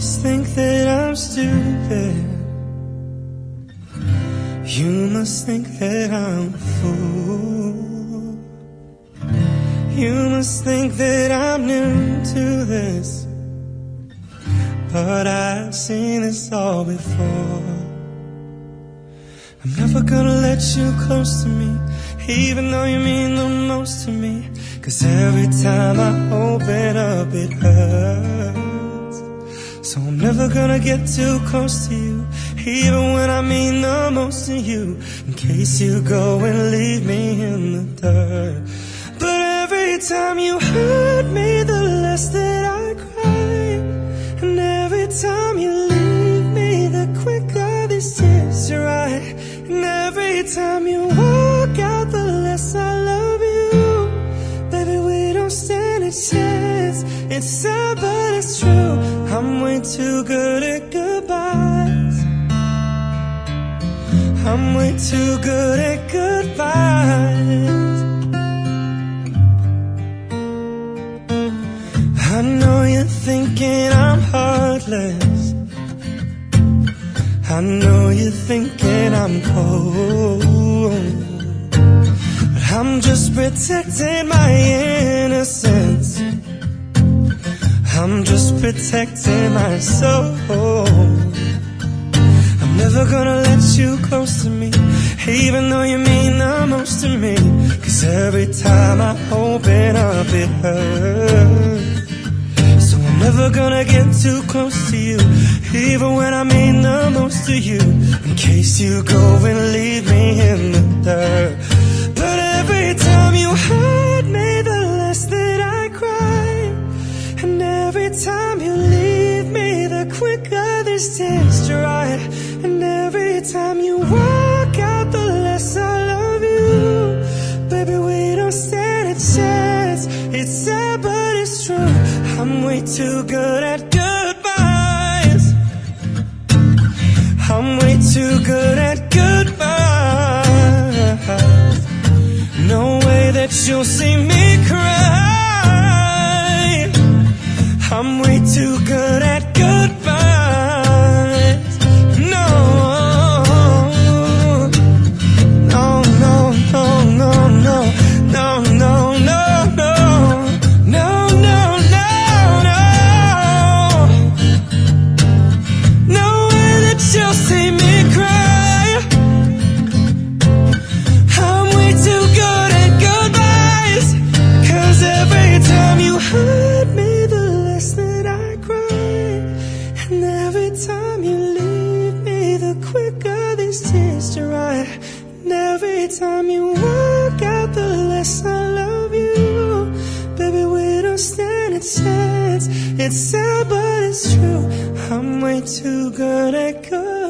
must think that I'm stupid. You must think that I'm a fool. You must think that I'm new to this, but I've seen this all before. I'm never gonna let you close to me, even though you mean the most to me. 'Cause every time I open up it hurts. So I'm never gonna get too close to you, even when I mean the most to you, in case you go and leave me in the dirt. But every time you hurt me, the less that I cry. And every time you leave me, the quicker these tears dry. And every time you walk out, the less I love you. Baby, we don't stand a chance. It's sad, but it's true. I'm way too good at goodbyes. I'm way too good at goodbyes. I know you're thinking I'm heartless. I know you're thinking I'm cold, but I'm just protecting my innocence. I'm just protecting my soul. I'm never gonna let you close to me, even though you mean the most to me. 'Cause every time I open up it hurts. So I'm never gonna get too close to you, even when I mean the most to you, in case you go and leave me in the dirt. But every time you hurt me, the less that I cry. And every time you leave me, the quicker these tears dry. And every time you walk out, the less I love you. Baby, we don't stand a chance. It's sad, but it's true. I'm way too good at goodbyes. I'm way too good at goodbyes. No way that you'll see me cry. I'm way too good at goodbyes. No, no, no, no, no, no, no, no, no, no, no, no, no, no. No way that you'll see me cry. I'm way too good at goodbyes. 'Cause every time you hurt me, the less that I cry. And every time you leave me, the quicker these tears dry. And every time you walk out, the less I love you. Baby, we don't stand a chance. It's sad, but it's true. I'm way too good at good.